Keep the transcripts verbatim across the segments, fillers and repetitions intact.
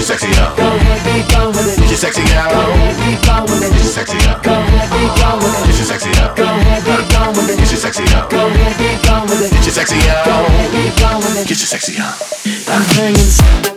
sexy out. Go ahead, be gone with it. Get your sexy out. Go ahead, be gone with it. Get your sexy out. Go ahead, be gone with it. Get your sexy out. Go ahead, be gone with it. Get your sexy out. Go ahead, be gone with it. Get your sexy out. Go ahead, be gone with it. Get your sexy out. I'm bringing.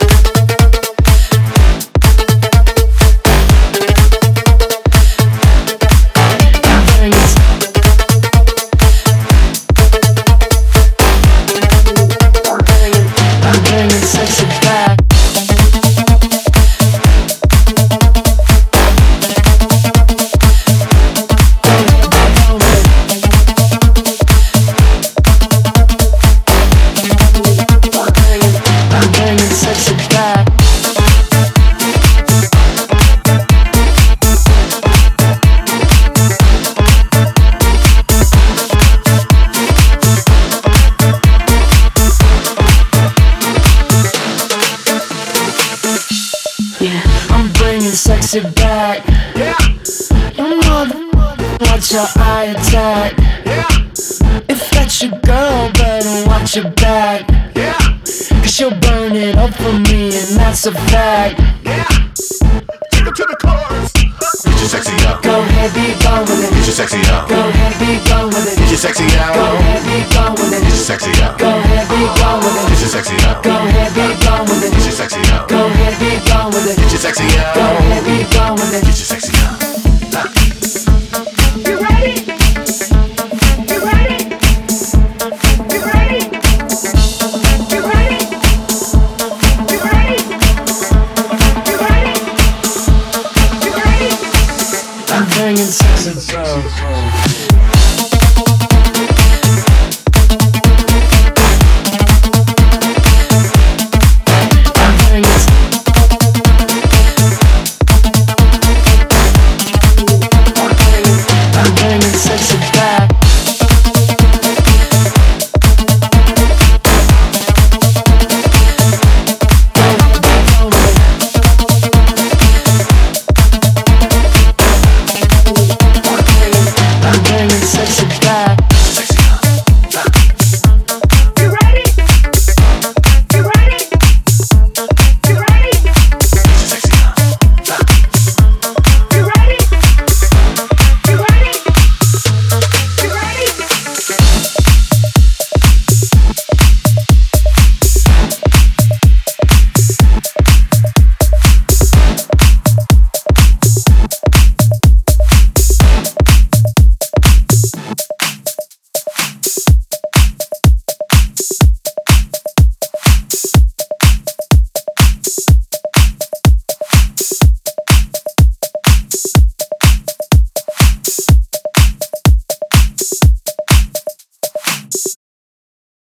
Sexy back, yeah. You know the watch your eye attack, yeah. If that's your girl, better watch your back, yeah. Cause she'll burn it up for me, and that's a fact, yeah. Take her to the cars. Get your sexy out. Go ahead, be gone with it. Get your sexy out. Go ahead, be gone with it. Get your sexy out. Go ahead, be gone with it. Get your sexy out. Go ahead, be gone with it. Get your sexy out. Go ahead, be gone with it. Get your sexy out. Go ahead, be gone with it. Get your sexy out.